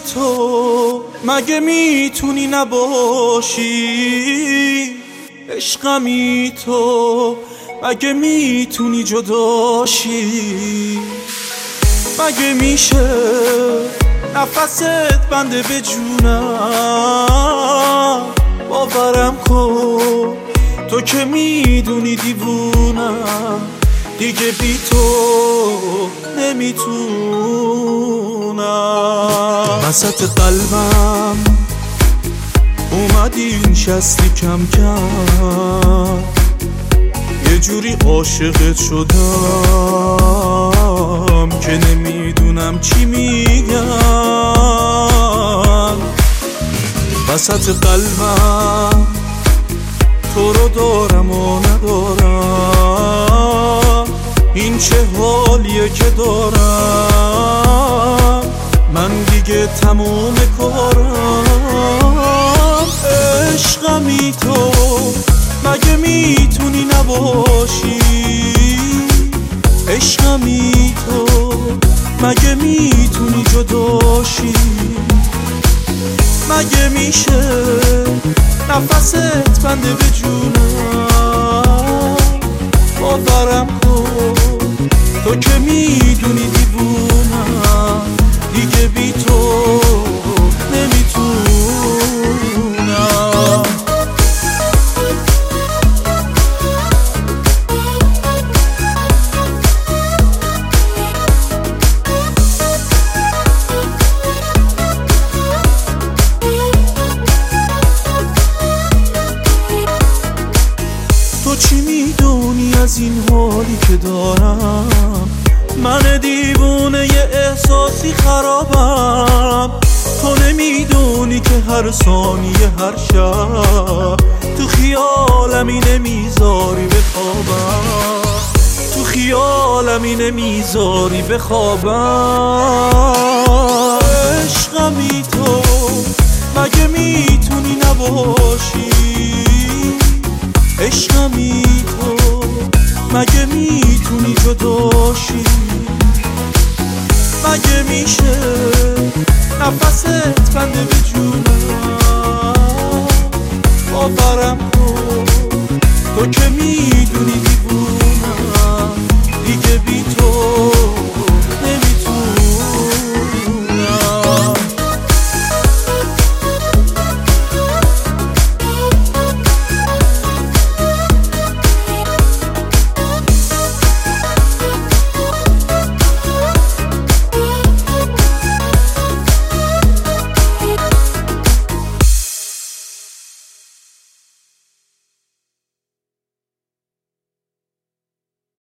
تو مگه میتونی نباشی؟ عشقمی تو مگه میتونی جداشی؟ مگه میشه نفست بنده به جونم؟ باورم کن تو که میدونی دیوونم، دیگه بی تو نمیتونم. وسط قلبم اومدی نشستی کم کم، یه جوری عاشقت شدم که نمیدونم چی میگم. وسط قلبم تو رو دارم و ندارم، این چه حالیه که دارم، من دیگه تموم کارم. عشقمی تو مگه میتونی نباشی؟ عشقمی تو مگه میتونی جداشی؟ مگه میشه نفست بنده به جونم؟ باورم کن تو که میدونی دیوونم، دیگه بی تو نمیتونم. تو چی میدونی از این حالی که دارم؟ من دیوونه یه احساسی خرابم. تو نمیدونی که هر ثانیه هر شب تو خیالمی نمیذاری بخوابم، تو خیالمی نمیذاری بخوابم. عشقمی تو مگه میتونی نباشی؟ عشقمی تو مگه میتونی جداشی؟ مگه میشه نفست بنده به جونم؟